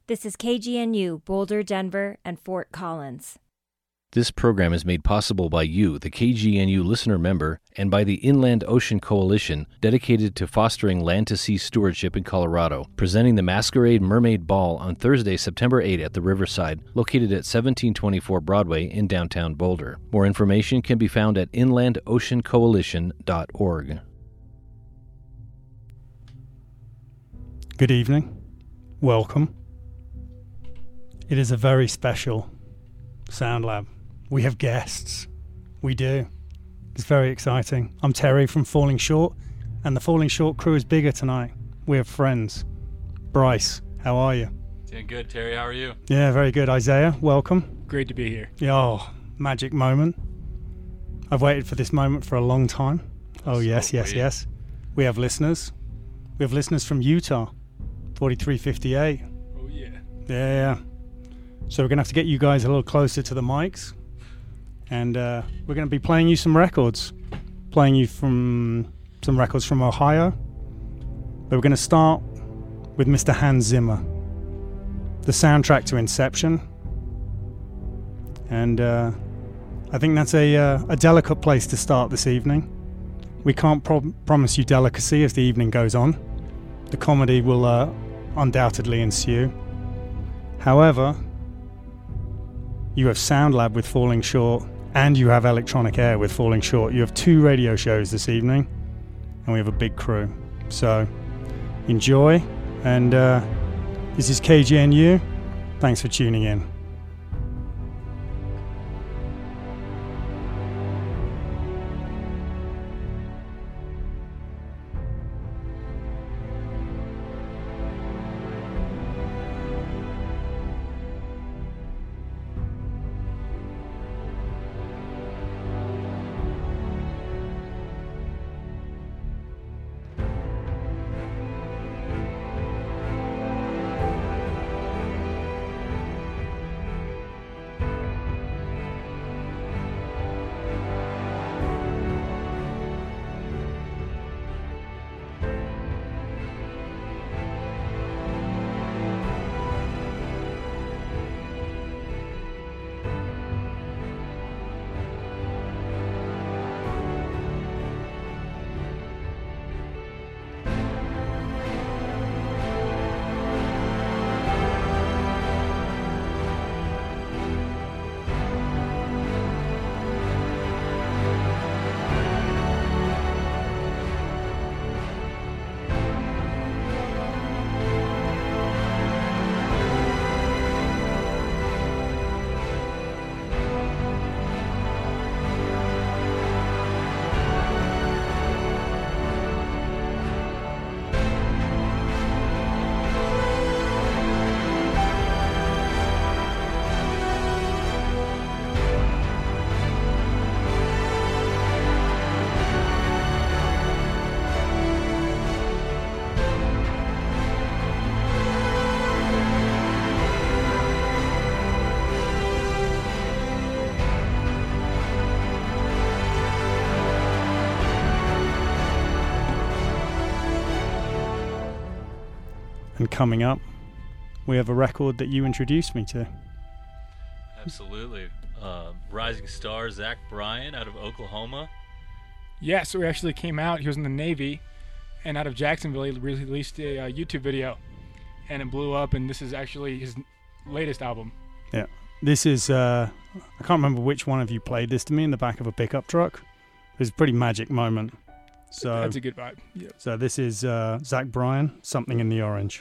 This is KGNU, Boulder, Denver, and Fort Collins. This program is made possible by you, the KGNU listener member, and by the Inland Ocean Coalition, dedicated to fostering land-to-sea stewardship in Colorado, presenting the Masquerade Mermaid Ball on Thursday, September 8 at the Riverside, located at 1724 Broadway in downtown Boulder. More information can be found at inlandoceancoalition.org. Good evening. Welcome. It is a very special Sound Lab. We have guests. We do. It's very exciting. I'm Terry from Falling Short, and the Falling Short crew is bigger tonight. We have friends. Bryce, how are you? Doing good, Terry. How are you? Yeah, very good. Isaiah, welcome. Great to be here. Oh, magic moment. I've waited for this moment for a long time. Oh, yes. We have listeners. We have listeners from Utah, 4358. Oh, yeah. Yeah. So we're going to have to get you guys a little closer to the mics. And we're going to be playing you some records. Playing you from some records from Ohio. But we're going to start with Mr. Hans Zimmer. The soundtrack to Inception. And I think that's a delicate place to start this evening. We can't promise you delicacy as the evening goes on. The comedy will undoubtedly ensue. However, you have Sound Lab with Falling Short, and you have Electronic Air with Falling Short. You have two radio shows this evening, and we have a big crew. So, enjoy, and this is KGNU. Thanks for tuning in. And coming up, we have a record that you introduced me to. Absolutely. Rising star Zach Bryan out of Oklahoma. Yeah, so he actually came out. He was in the Navy, and out of Jacksonville, he released a YouTube video, and it blew up, and this is actually his latest album. Yeah. This is, I can't remember which one of you played this to me in the back of a pickup truck. It was a pretty magic moment. So that's a good vibe. Yeah. So this is Zach Bryan, Something in the Orange.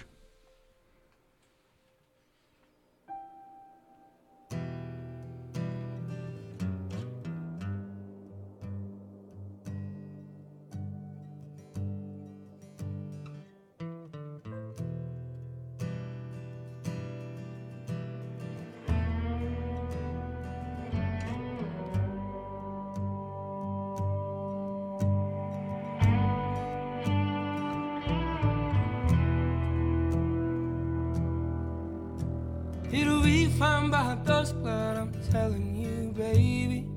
It'll be fine by dusk, but I'm telling you, baby,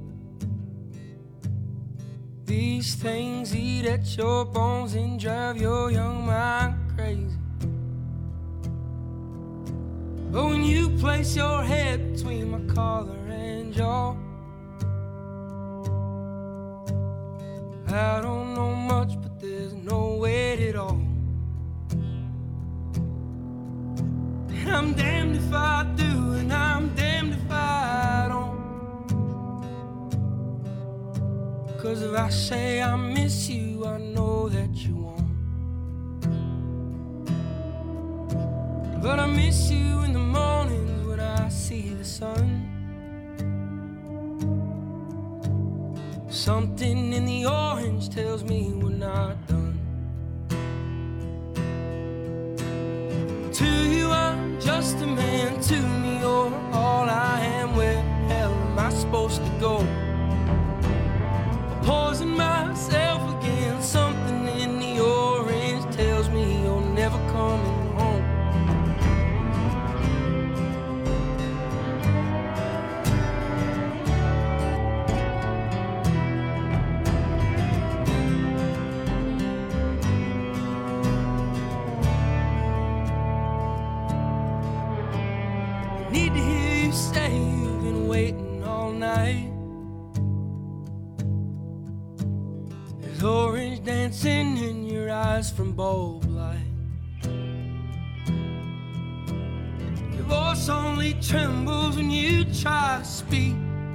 these things eat at your bones and drive your young mind crazy. But when you place your head between my collar and jaw, I don't know much, but there's no weight at all. And I'm damned if I do, and I'm damned if I don't. 'Cause if I say I miss you, I know that you won't. But I miss you in the mornings when I see the sun. Something in the orange tells me we're not done. To you I'm just a man, to me you're all I am. Where the hell am I supposed to go? Poison myself again. Something in the orange tells me you're never coming home. Need to hear you say you've been waiting all night. There's orange dancing in your eyes from bulb light. Your voice only trembles when you try to speak.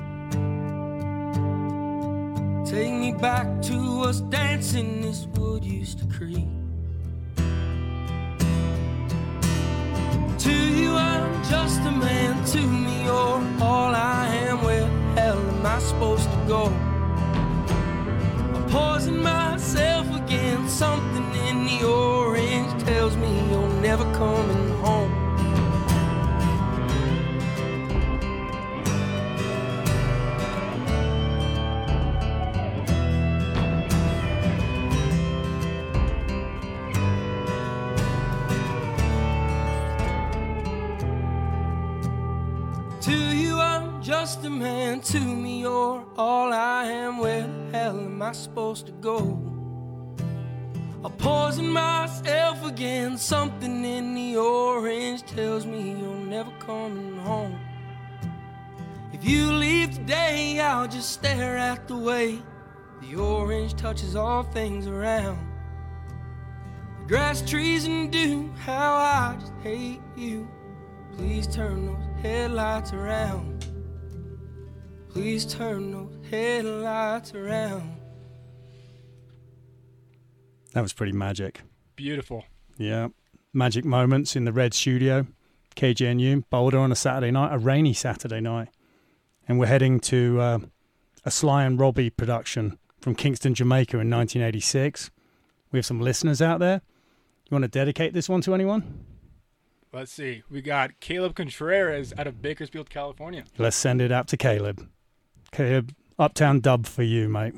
Take me back to us dancing this wood used to creep. To you I'm just a man, to me you're all I am. Where the hell am I supposed to go? I poison myself again. Something in the orange tells me you're never coming home. To you I'm just a man, to me you're all I am. Where the hell am I supposed to go? I poison myself again. Something in the orange tells me you're never coming home. If you leave today, I'll just stare at the way the orange touches all things around. The grass, trees, and dew, how I just hate you. Please turn those headlights around. Please turn those headlights around. That was pretty magic. Beautiful. Yeah. Magic moments in the Red Studio, KGNU, Boulder on a Saturday night, a rainy Saturday night. And we're heading to a Sly and Robbie production from Kingston, Jamaica in 1986. We have some listeners out there. You want to dedicate this one to anyone? Let's see. We got Caleb Contreras out of Bakersfield, California. Let's send it out to Caleb. Caleb, Uptown Dub for you, mate.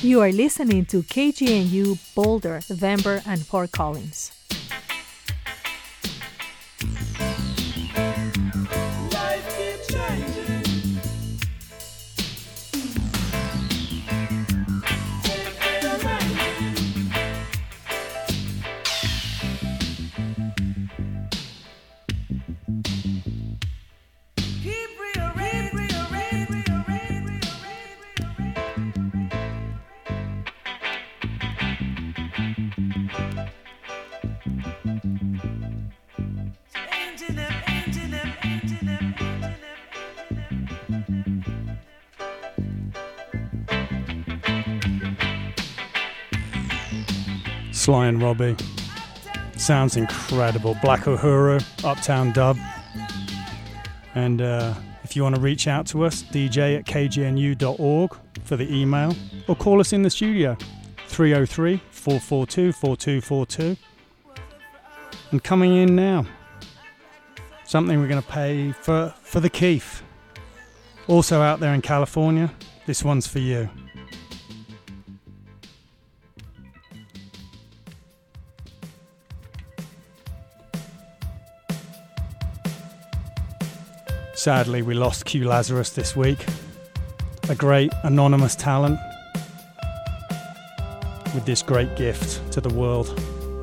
You are listening to KGNU Boulder, Denver, and Fort Collins. Sly and Robbie. Sounds incredible. Black Uhuru, Uptown Dub. And if you want to reach out to us, dj@kgnu.org for the email, or call us in the studio, 303-442-4242. And coming in now, something we're going to pay for the Keith. Also out there in California, this one's for you. Sadly, we lost Q Lazarus this week, a great anonymous talent with this great gift to the world.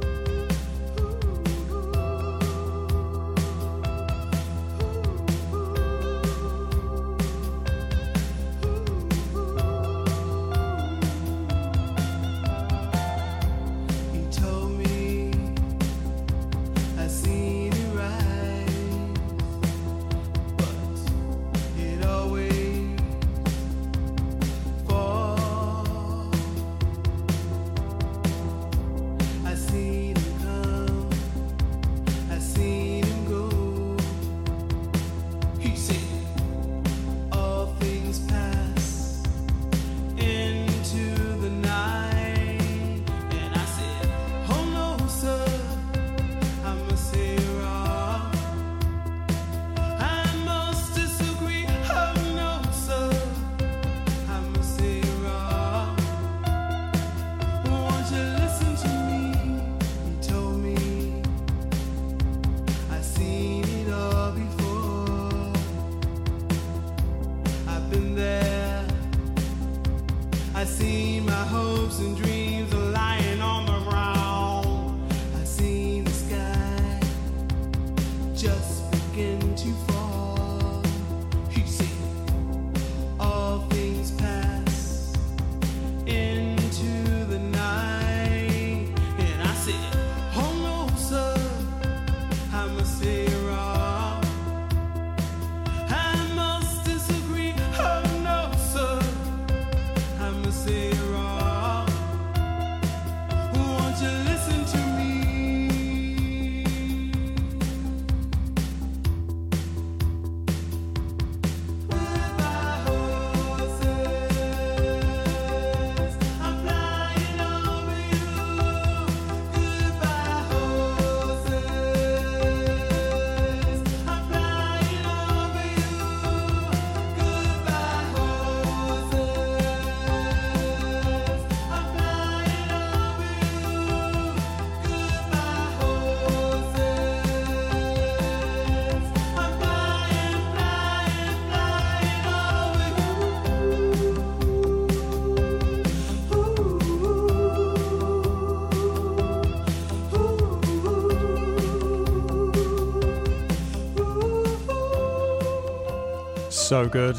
So good.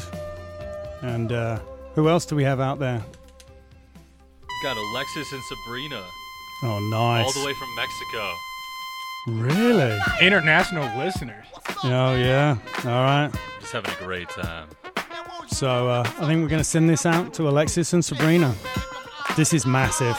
And who else do we have out there? Got Alexis and Sabrina. Oh, nice. All the way from Mexico. Really? International listeners. Oh, yeah. All right. Just having a great time. So I think we're going to send this out to Alexis and Sabrina. This is massive.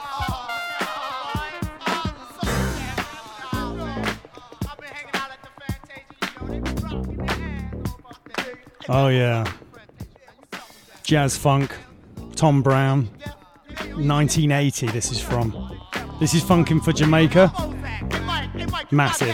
Oh, yeah. Jazz funk. Tom Brown. 1980 this is from. This is Funkin' for Jamaica. Massive.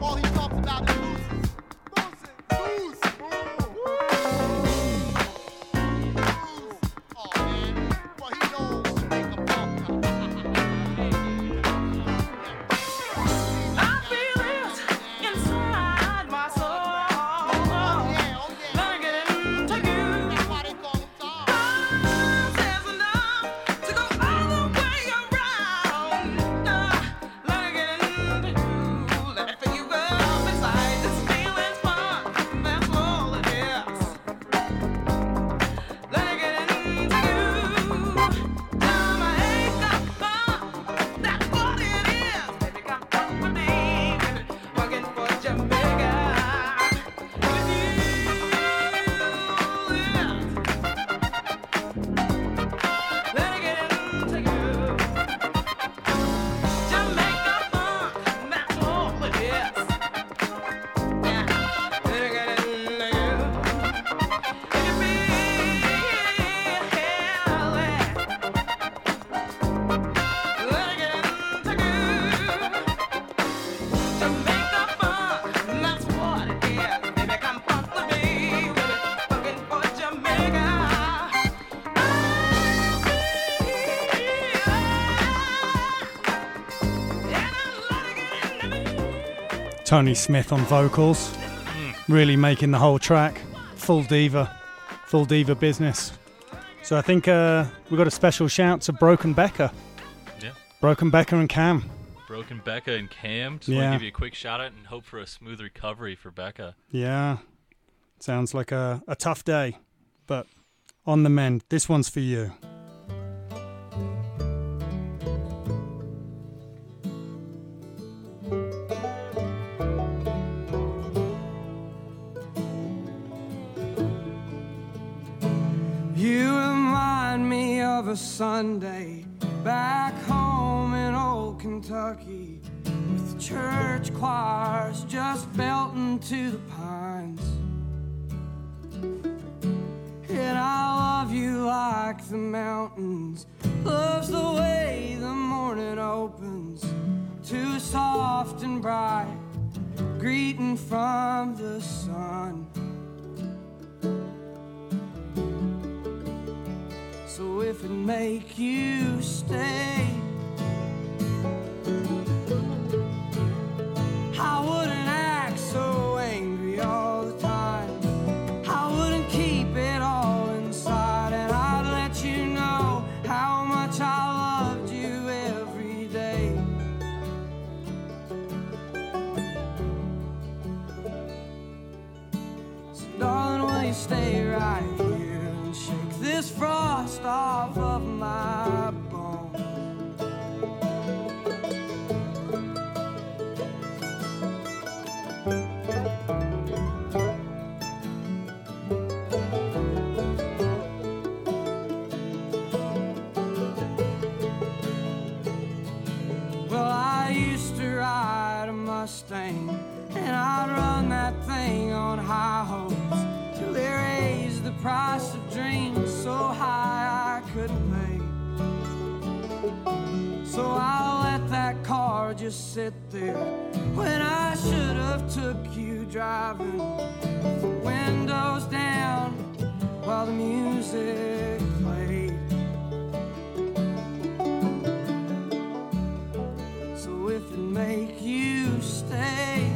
All he talks about is losing. Lose. Oh man, well he knows to make a pump. I feel it inside my soul. Gonna get into you. That's why they call him Tom. There's enough to go all the way around. Gonna get into you. Let me feel you up inside. This feeling's fun. That's all it is. Gonna get into you. Time I ain't got fun. That's what it is. Baby, come fuck with me. Working for Jamaica. With you, yeah. Let me get into you. Jamaica funk, that's all it is. Yeah, let me get into you. It can be hell, let me get into you. Jamaica funk, that's what it is. Baby, come funk with me, with it, funkin' for Jamaica. Tony Smith on vocals, really making the whole track full diva business. So I think we got a special shout to Broken Becca. Yeah. Broken Becca and Cam. Broken Becca and Cam. Just want Yeah. to give you a quick shout out and hope for a smooth recovery for Becca. Yeah, sounds like a tough day, but on the mend. This one's for you. You remind me of a Sunday back home in old Kentucky, with the church choirs just belting to the pines. And I love you like the mountains, loves the way the morning opens to a soft and bright greeting from the sun. So if it make you stay, I wouldn't act so angry all the time. I wouldn't keep it all inside, and I'd let you know how much I loved you every day. So darling, will you stay right here and shake this frost off of my bones? Well, I used to ride a Mustang, and I'd run that thing on high hopes till they raised the price of dreams so high I couldn't pay. So I let that car just sit there when I should have took you driving, with the windows down while the music played. So if it make you stay,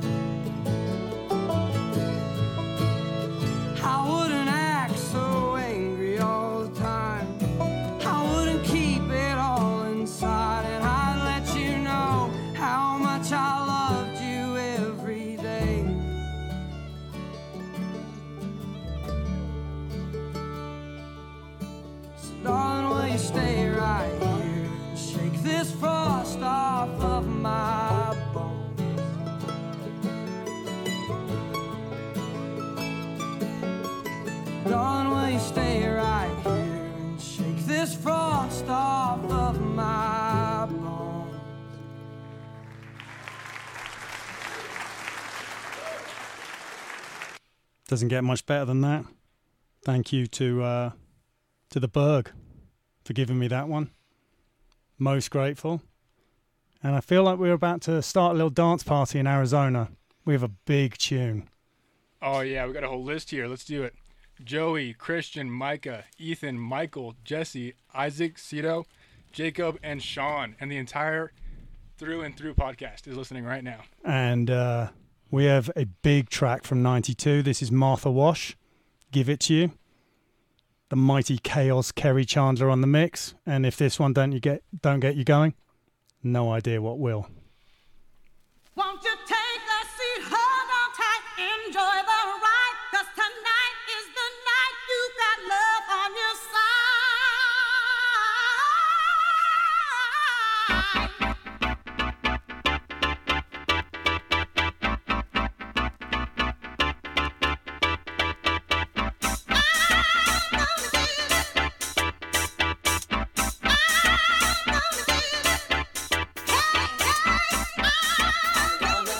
I wouldn't act so angry all the time. I wouldn't keep it all inside, and I'd let you know how much I loved you every day. So darling, will you stay right here and shake this frost off of my bones? Darling, will you stay right here and shake this frost off of my bones? Doesn't get much better than that. Thank you to the Berg for giving me that one. Most grateful. And I feel like we're about to start a little dance party in Arizona. We have a big tune. Oh, yeah, we got a whole list here. Let's do it. Joey, Christian, Micah, Ethan, Michael, Jesse, Isaac, Cito, Jacob, and Sean. And the entire Through and Through podcast is listening right now. And we have a big track from 92. This is Martha Wash, Give It To You. The mighty Chaos Kerry Chandler on the mix. And if this one don't get you going, no idea what will. Won't you take a seat, hold on tight, enjoy the ride, 'cause tonight is the night you got love on your side.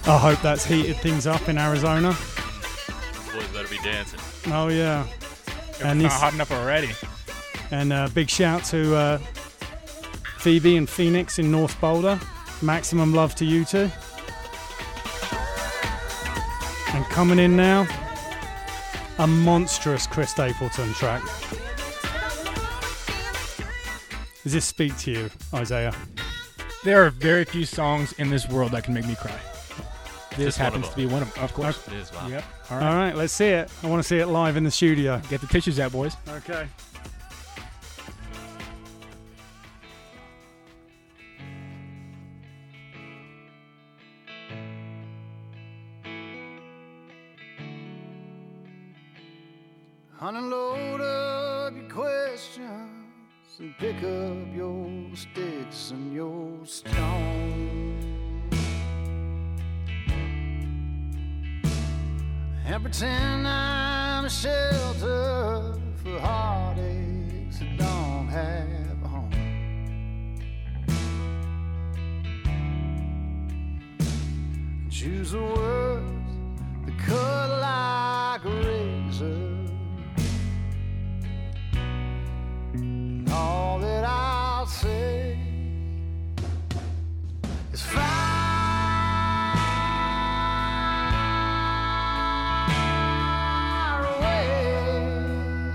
I hope that's heated things up in Arizona. Boys better be dancing. Oh yeah. If And it's this- not hot enough already. And big shout to Phoebe and Phoenix in North Boulder. Maximum love to you two. And coming in now, a monstrous Chris Stapleton track. Does this speak to you, Isaiah? There are very few songs in this world that can make me cry. This Just one of happens them. to be one of them, of course. It is, wow. Yep. All All right. right, let's see it. I want to see it live in the studio. Get the tissues out, boys. Okay. Unload up your questions and pick up your sticks and your stones and pretend I'm a shelter for heartaches that don't have a home. Choose the words that cut like a razor. All that I'll say is far away.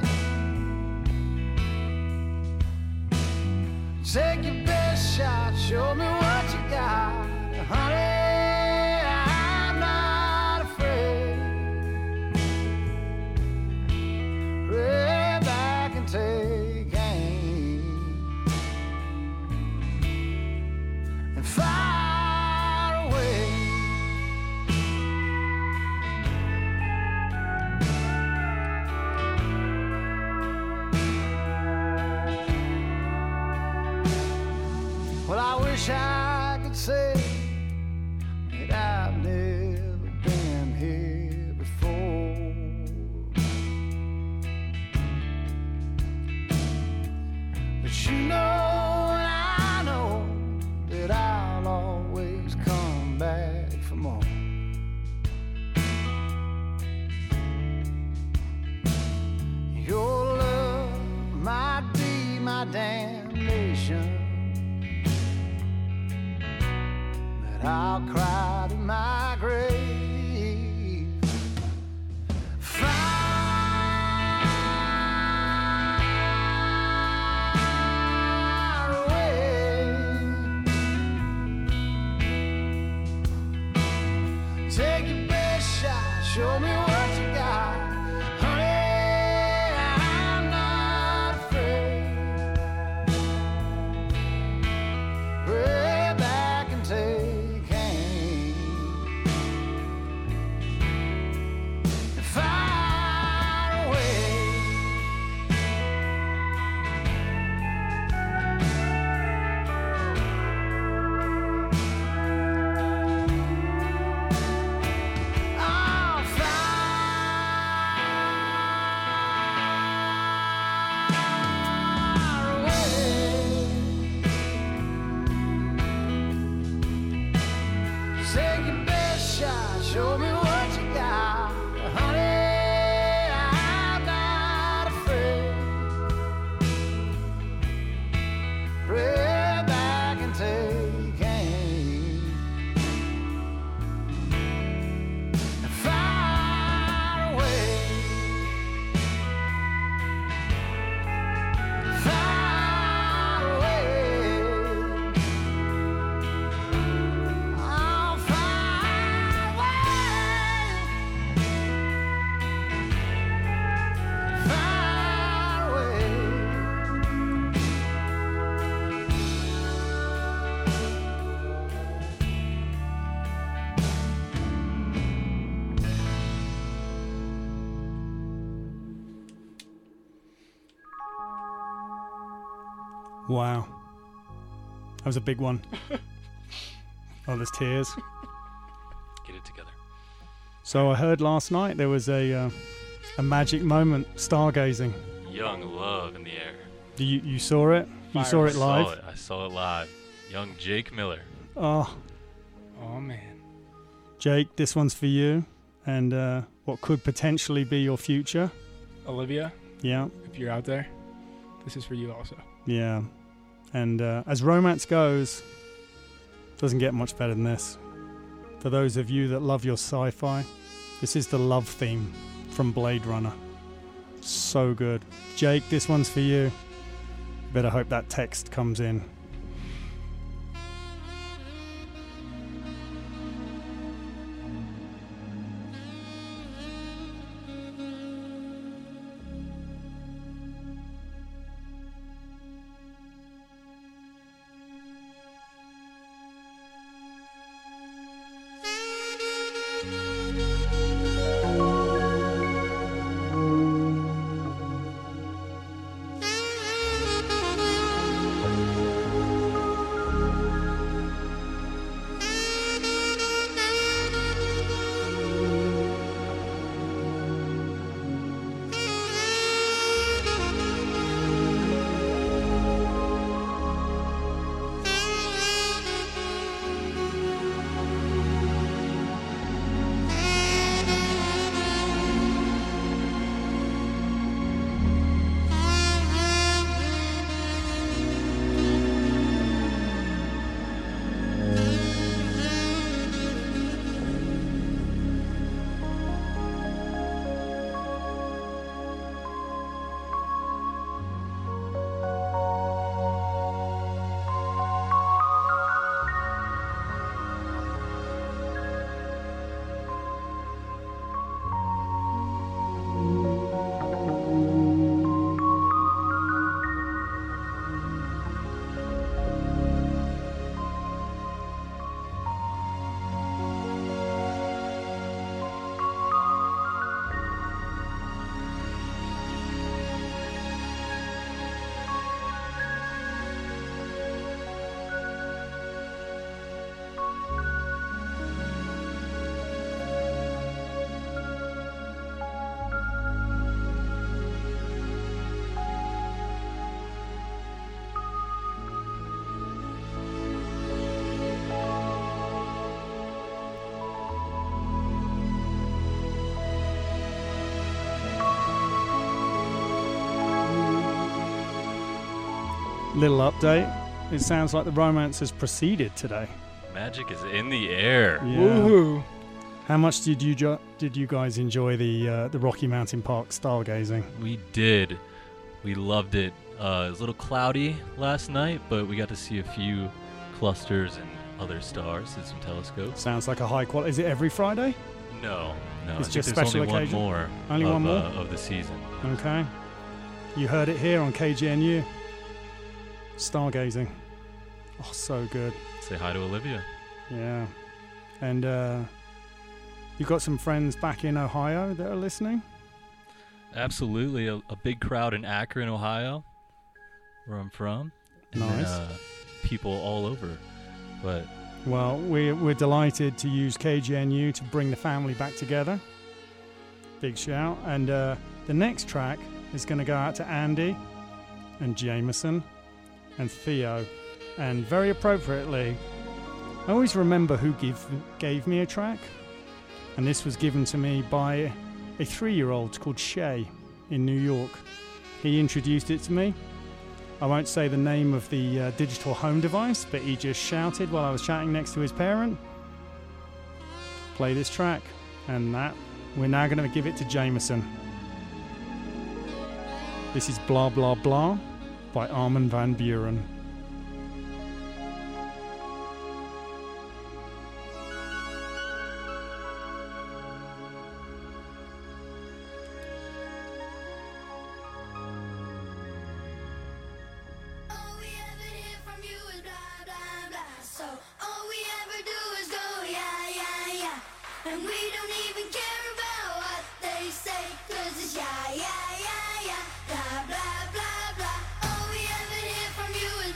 Take your best shot, show me what you got, honey. I'm not afraid. Pray back and take aim and fire away. Well, I wish I could say that I've never been here before. But you know and I know that I'll always come back for more. Your love might be my damnation, but I'll cry to my grave. Far away. Take your best shot, show me what you got, honey. I'm not afraid. Pray back and take aim. Far away. Oh, far away. Take your best shot, show me what you got, honey. I'm not afraid. Pray back and take aim. Far away. Far away. Oh, far away. Far away. Wow. That was a big one. Oh, there's tears. Get it together. So I heard last night there was a magic moment, stargazing. Young love in the air. You saw it? You saw it live? I saw it live. Young Jake Miller. Oh, Oh, man. Jake, this one's for you, and what could potentially be your future. Olivia, Yeah, if you're out there, this is for you also. yeah. And as romance goes, doesn't get much better than this. For those of you that love your sci-fi, this is the love theme from Blade Runner. So good. Jake, this one's for you. Better hope that text comes in. Little update. It sounds like the romance has proceeded today. Magic is in the air. Yeah. Woohoo! How much did you guys enjoy the Rocky Mountain Park stargazing? We did. We loved it. It was a little cloudy last night, but we got to see a few clusters and other stars and some telescopes. Sounds like a high quality. Is it every Friday? No. It's I just think there's special only occasion? one more. Only one more? Of the season. Okay. You heard it here on KGNU. Stargazing. Oh, so good. Say hi to Olivia. Yeah. And you got some friends back in Ohio that are listening? Absolutely. A big crowd in Akron, Ohio, where I'm from. And Nice. then, people all over. But Well, we're delighted to use KGNU to bring the family back together. Big shout. And the next track is going to go out to Andy and Jameson and Theo. And very appropriately, I always remember who gave me a track. And this was given to me by a 3-year-old called Shay in New York. He introduced it to me. I won't say the name of the digital home device, but he just shouted while I was chatting next to his parent, play this track. And that, we're now going to give it to Jameson. This is Blah Blah Blah by Armin van Buuren. And we don't even care about what they say, 'cause it's yeah, yeah, yeah, yeah, blah, blah, blah, blah. All we ever hear from you is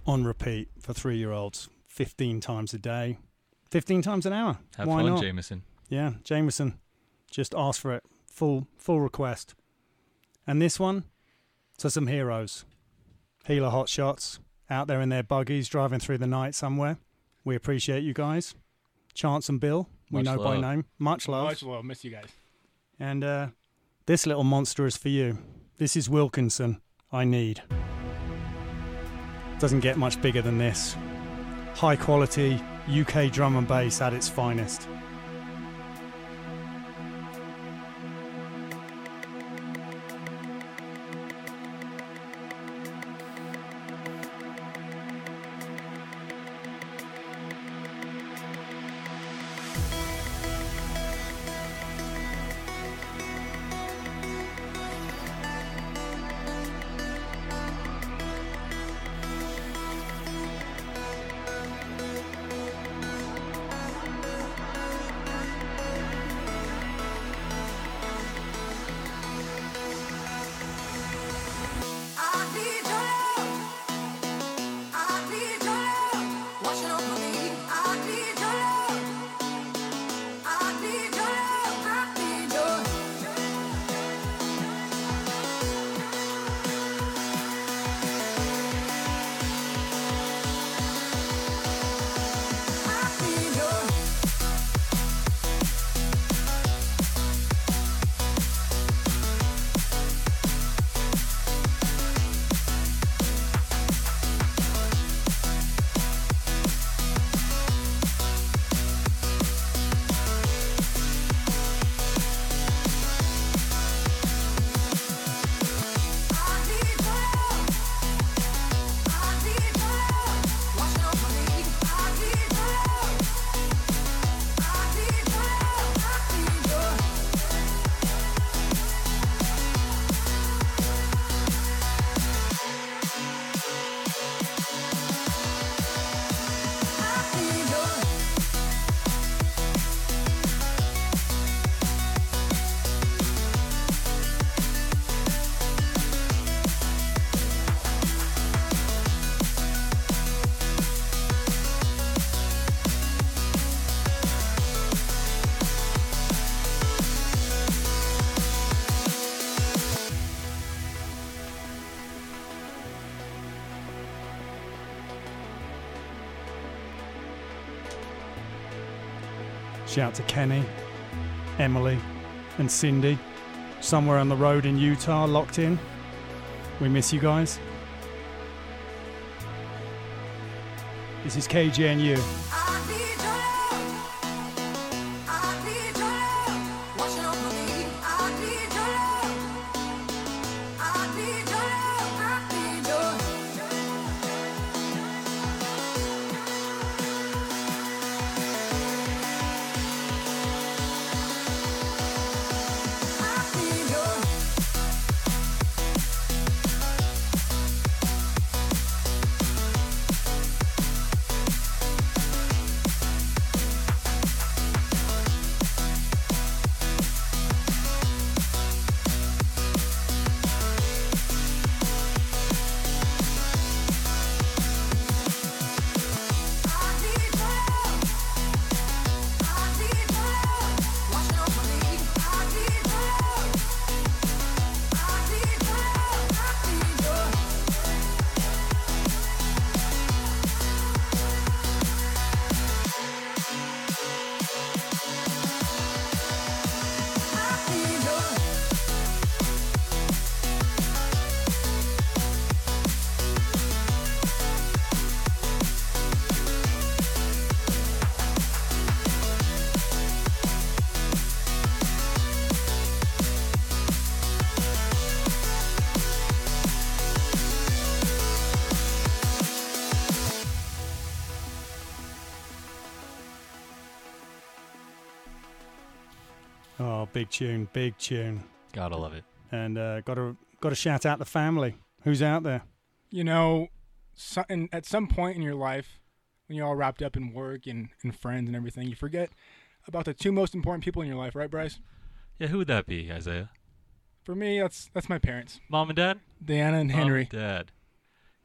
on repeat for 3-year-olds 15 times a day, 15 times an hour. Have Why fun, not? Jameson. Yeah, Jameson. Just ask for it. Full request. And this one, to some heroes. Healer Hotshots out there in their buggies driving through the night somewhere. We appreciate you guys. Chance and Bill, we know by name. Much love. Much love. Miss you guys. And this little monster is for you. This is Wilkinson, I Need. Doesn't get much bigger than this. High quality UK drum and bass at its finest. Shout to Kenny, Emily, and Cindy, somewhere on the road in Utah, locked in. We miss you guys. This is KGNU. Oh, big tune, big tune. Gotta love it. And got to shout out the family. Who's out there? You know, at some point in your life, when you're all wrapped up in work and friends and everything, you forget about the two most important people in your life, right, Bryce? Yeah, who would that be, Isaiah? For me, that's my parents. Mom and Dad? Diana and Henry. Mom and Dad.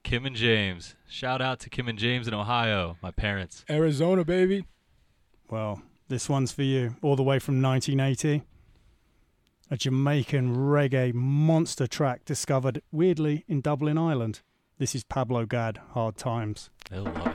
Kim and James. Shout out to Kim and James in Ohio, my parents. Arizona, baby. Well, this one's for you, all the way from 1980. A Jamaican reggae monster track discovered weirdly in Dublin, Ireland. This is Pablo Gad, Hard Times. They'll love it.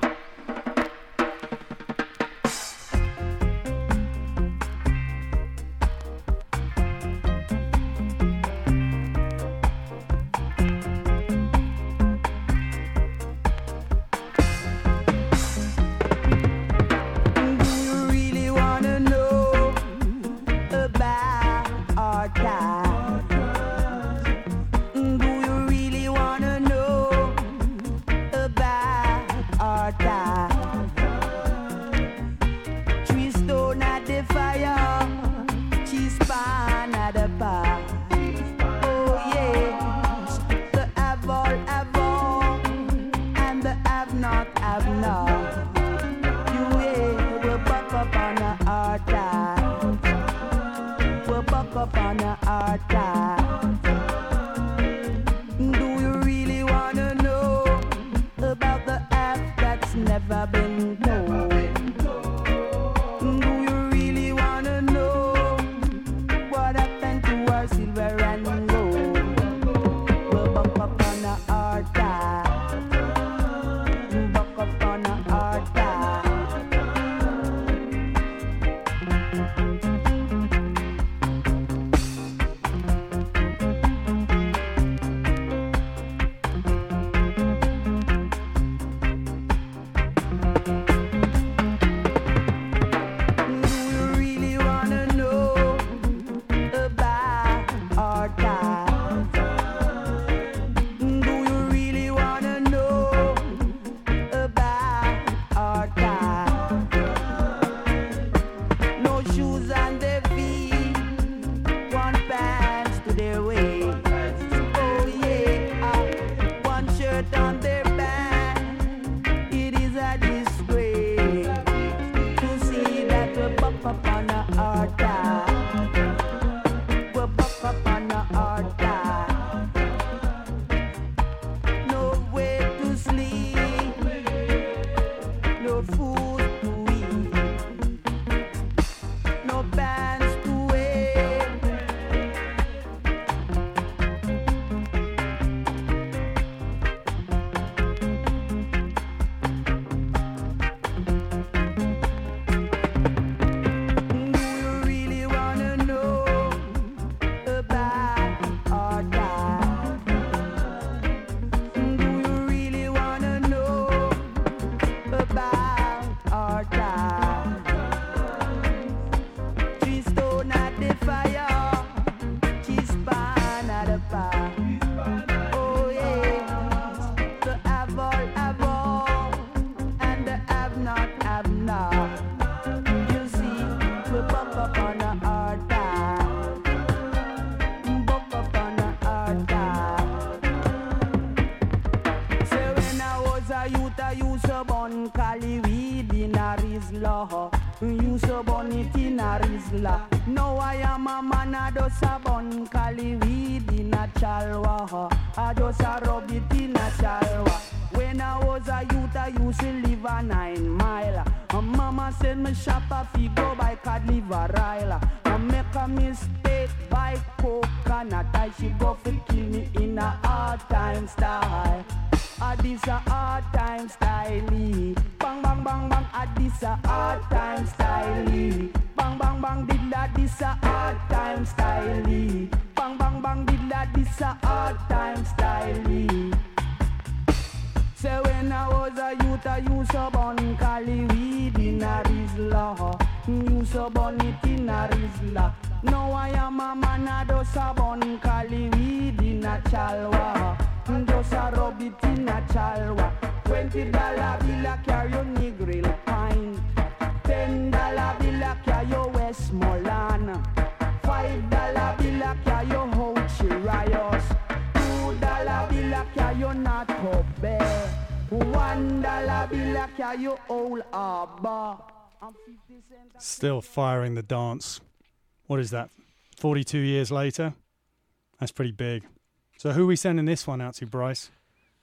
Still firing the dance. What is that? 42 years later? That's pretty big. So who are we sending this one out to, Bryce?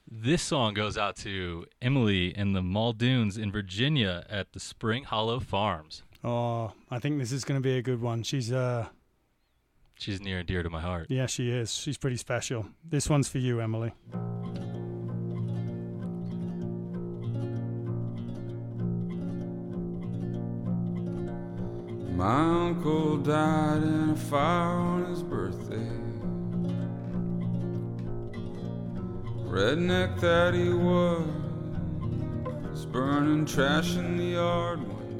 This song goes out to Emily in the Muldoons in Virginia at the Spring Hollow Farms. Oh, I think this is going to be a good one. She's near and dear to my heart. Yeah, she is. She's pretty special. This one's for you, Emily. My uncle died in a fire on his birthday. Redneck that he was burning trash in the yard one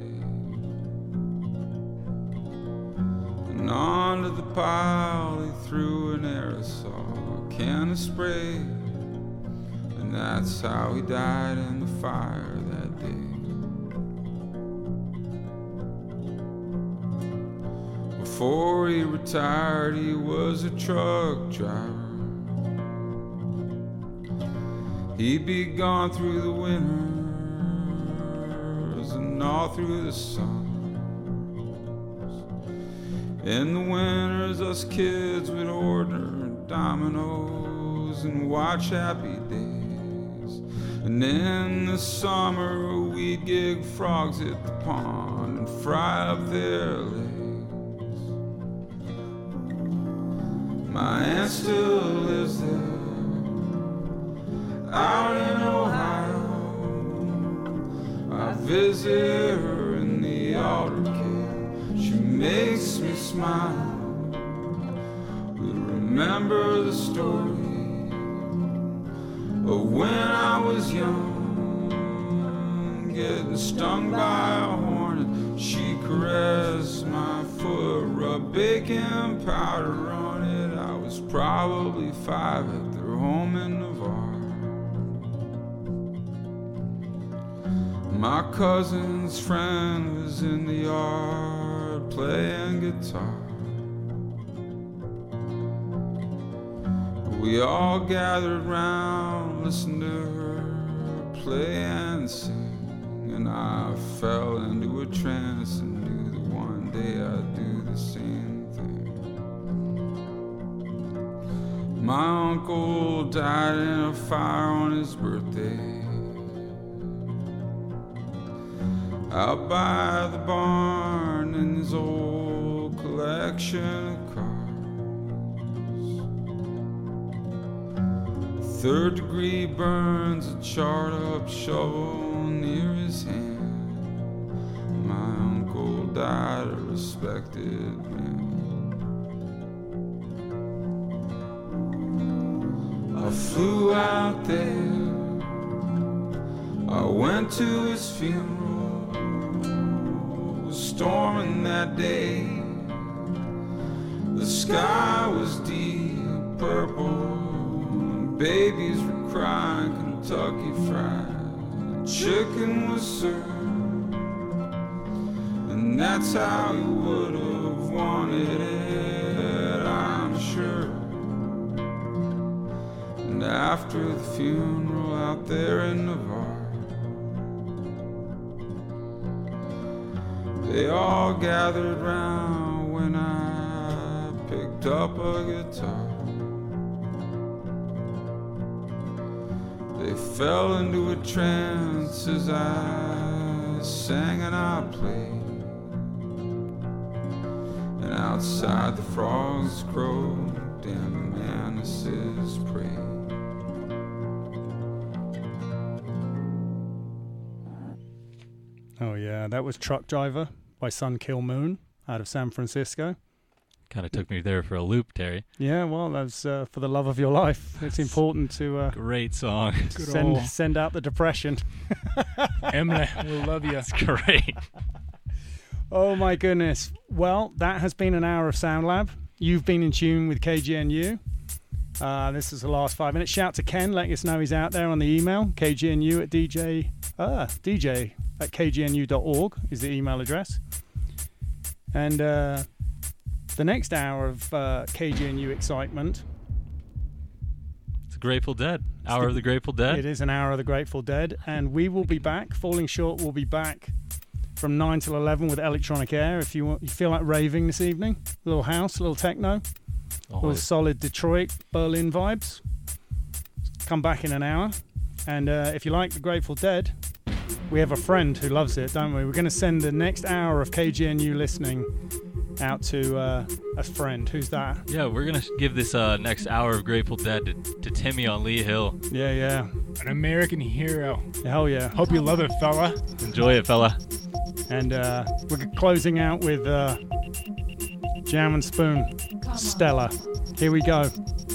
day. And onto the pile he threw an aerosol, a can of spray. And that's how he died in the fire that day. Before he retired, he was a truck driver. He'd be gone through the winters and all through the summers. In the winters, us kids would order Domino's and watch Happy Days. And in the summer, we'd gig frogs at the pond and fry up their legs. My aunt still lives there, out in Ohio. I visit her in the altar care. She makes me smile. We remember the story of when I was young, getting stung by a hornet. She caressed my foot, rubbed baking powder on it. I was probably 5 at their home in Navarre. My cousin's friend was in the yard playing guitar. We all gathered round, listened to her play and sing. And I fell into a trance and knew that one day I'd do the same thing. My uncle died in a fire on his birthday, out by the barn in his old collection of cars. 3rd degree burns, a charred up shovel near his hand. My uncle died a respected man. I flew out there, I went to his funeral. It was storming that day. The sky was deep purple, and babies were crying Kentucky Fried Chicken was served, and that's how he would have wanted it, I'm sure. And after the funeral out there in Navarre, they all gathered round when I picked up a guitar. They fell into a trance as I sang and I played. And outside the frogs crowed, damn the manises prayed. Oh yeah, that was Truck Driver by Sun Kill Moon out of San Francisco. Kind of took me there for a loop, Terry. Yeah, well, that's for the love of your life. It's important to great song. Send out the depression. Emily, we'll love you. That's great. Oh my goodness. Well, that has been an hour of Sound Lab. You've been in tune with KGNU. This is the last 5 minutes. Shout to Ken, letting us know he's out there on the email. KGNU at DJ at kgnu.org is the email address. And the next hour of KGNU excitement. It's Grateful Dead. Hour of the Grateful Dead. It is an hour of the Grateful Dead. And we will be back. Falling Short will be back from 9 till 11 with Electronic Air. If you feel like raving this evening, a little house, a little techno, a little solid Detroit, Berlin vibes. come back in an hour. And if you like the Grateful Dead, we have a friend who loves it, don't we? We're going to send the next hour of KGNU listening out to a friend. Who's that? Yeah, we're going to give this next hour of Grateful Dead to Timmy on Lee Hill. Yeah. An American hero. Hell yeah. Hope you love it, fella. Enjoy it, fella. And we're closing out with Jam and Spoon, Stella. Here we go.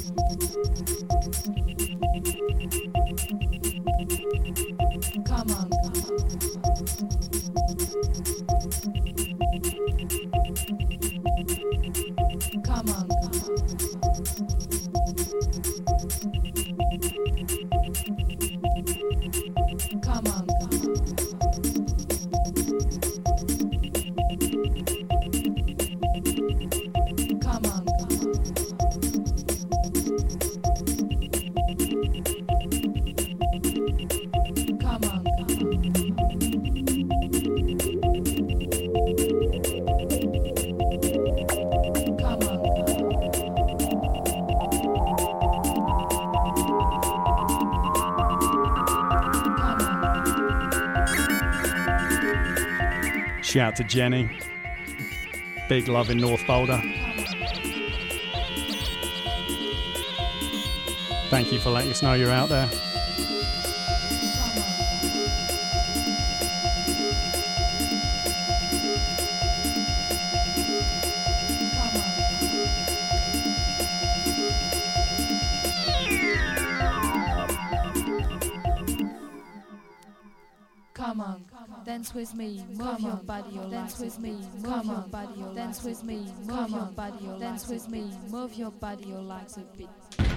Come on. Come on. Come on. Come on. Come on. Shout to Jenny. Big love in North Boulder. Thank you for letting us know you're out there. Come on, dance with me, move your body, dance with me, move your body, dance with me, move your body, dance with me, move your body, your legs a bit.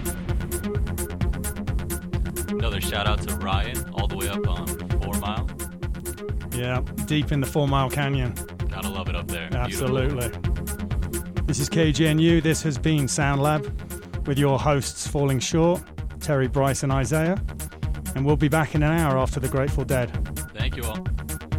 Another shout out to Ryan, all the way up on 4 Mile. Yeah, deep in the 4 Mile Canyon. Gotta love it up there. Absolutely. Beautiful. This is KGNU. This has been Sound Lab with your hosts Falling Short, Terry, Bryce, and Isaiah. And we'll be back in an hour after the Grateful Dead. Thank you all.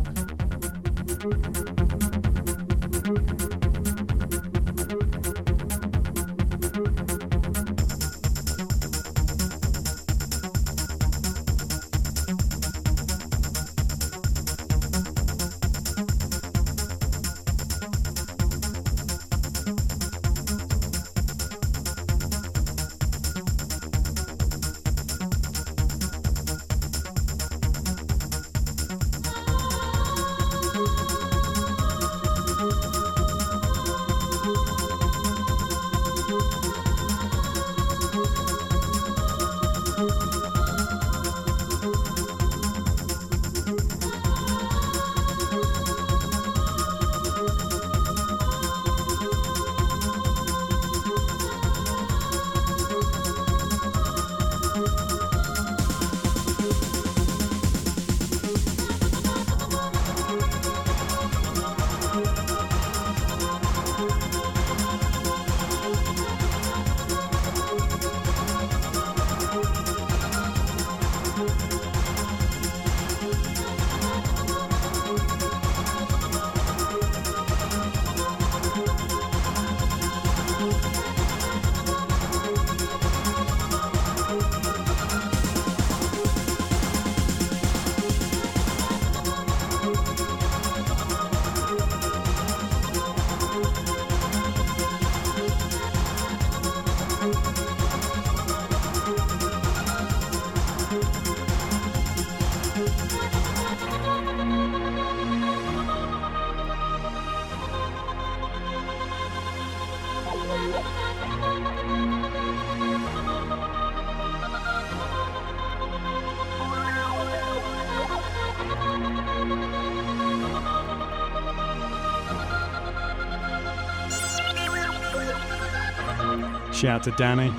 Shout to Danny.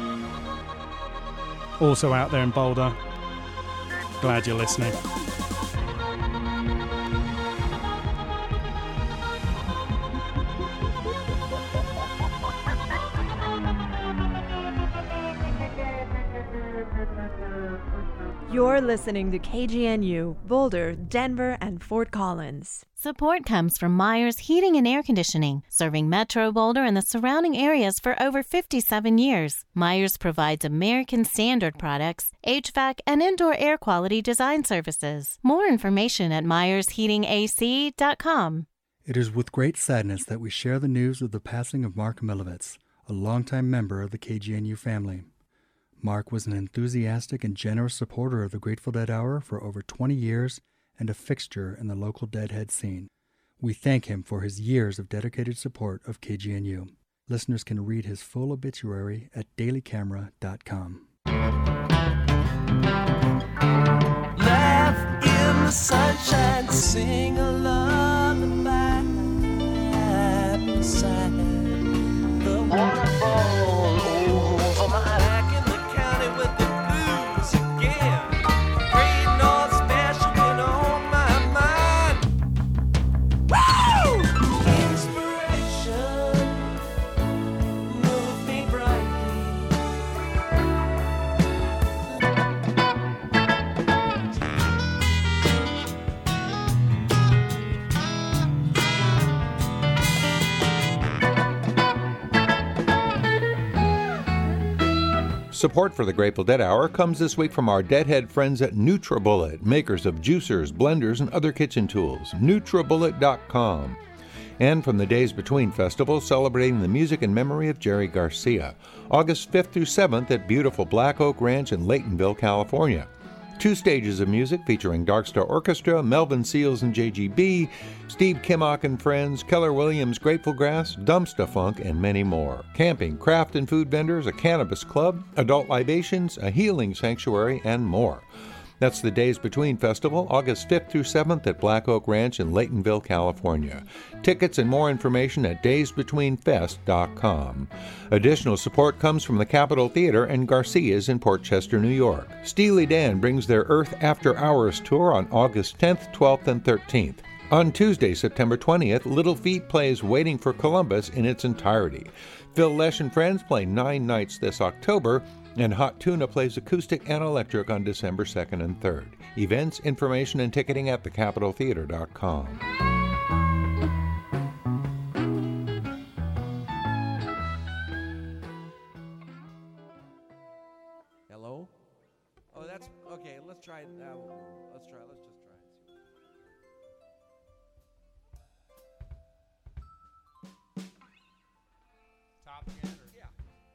Also out there in Boulder. Glad you're listening. You're listening to KGNU, Boulder, Denver, and Fort Collins. Support comes from Myers Heating and Air Conditioning, serving Metro Boulder and the surrounding areas for over 57 years. Myers provides American Standard products, HVAC, and indoor air quality design services. More information at myersheatingac.com. It is with great sadness that we share the news of the passing of Mark Milovitz, a longtime member of the KGNU family. Mark was an enthusiastic and generous supporter of the Grateful Dead Hour for over 20 years and a fixture in the local Deadhead scene. We thank him for his years of dedicated support of KGNU. Listeners can read his full obituary at dailycamera.com. Laugh in the sunshine, sing a lullaby beside the waterfall. Oh, my back in the county with the blues again. Great North Special been on my mind. Woo! Inspiration moved me brightly. Support for the Grateful Dead Hour comes this week from our Deadhead friends at NutriBullet, makers of juicers, blenders, and other kitchen tools. NutriBullet.com. And from the Days Between Festival, celebrating the music and memory of Jerry Garcia, August 5th through 7th at beautiful Black Oak Ranch in Laytonville, California. 2 stages of music featuring Darkstar Orchestra, Melvin Seals and JGB, Steve Kimmock and Friends, Keller Williams Grateful Grass, Dumpsta Funk, and many more. Camping, craft and food vendors, a cannabis club, adult libations, a healing sanctuary, and more. That's the Days Between Festival, August 5th through 7th at Black Oak Ranch in Laytonville, California. Tickets and more information at daysbetweenfest.com. Additional support comes from the Capitol Theater and Garcia's in Port Chester, New York. Steely Dan brings their Earth After Hours tour on August 10th, 12th, and 13th. On Tuesday, September 20th, Little Feat plays Waiting for Columbus in its entirety. Phil Lesh and Friends play 9 nights this October, and Hot Tuna plays acoustic and electric on December 2nd and 3rd. Events, information, and ticketing at thecapitoltheater.com. Hello? Oh, that's okay. Let's try it now. Let's just try it. Top again? Or? Yeah.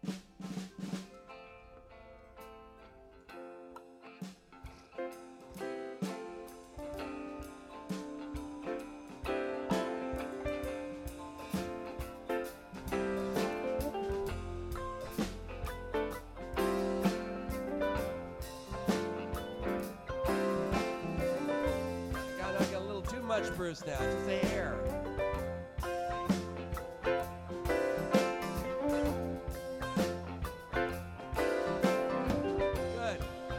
Got a little too much, Bruce, now. Just the air. Good.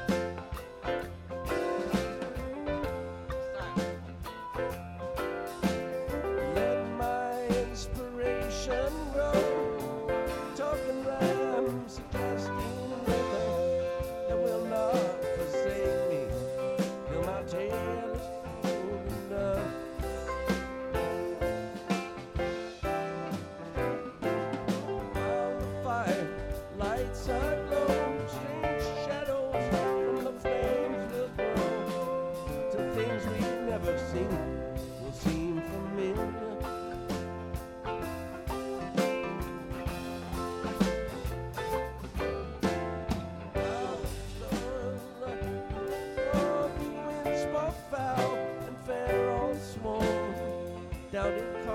Let my inspiration grow, talking rhymes, suggesting a rhythm that will not forsake me till my tale is told and done. While the fire lights are low, strange shadows from the flames will grow, till things we've never seen will seem familiar. Winds spoke foul and fair all sworn, down in